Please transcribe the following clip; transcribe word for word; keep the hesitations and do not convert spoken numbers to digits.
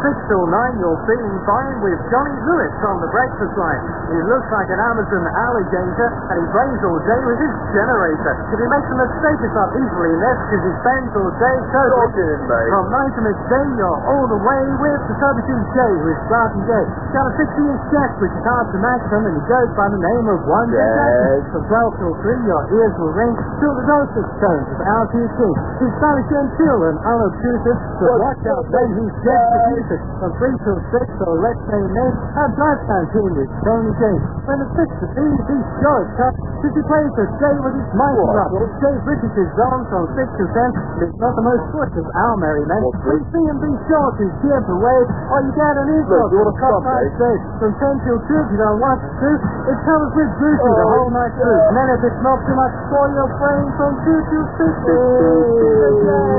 six till nine, you're feeling fine with Johnny Lewis on the breakfast line. He looks like an Amazon alligator, and he plays all day with his generator. If he makes a mistake, it's not easily left, because he spends all day coding. From nine to midday, you're all the way with the thirty-two J, who is Clark and J. He's got a sixty-inch jack, which is hard to match him, and he goes by the name of One J Jackson. From twelve till three, your ears will ring till the dosage tones of L T C. He's stylish and chill and unobtrusive, so watch out when he gets the music. From three till six, so let's say Nate, and Drive-Time tune with Tony James. When it's six to three, he's sure it's tough, because he plays to stay with his mighty rock. Dave Richards is on from six to ten, but it's not the most swift of our merry men. When you see him, be sure to cheer for Wade, or you get an eagle to a top five stage. From ten till two, if you don't want to, it covers with Brucey the whole night through. And then if it's not too much for your brain, from two till six, it's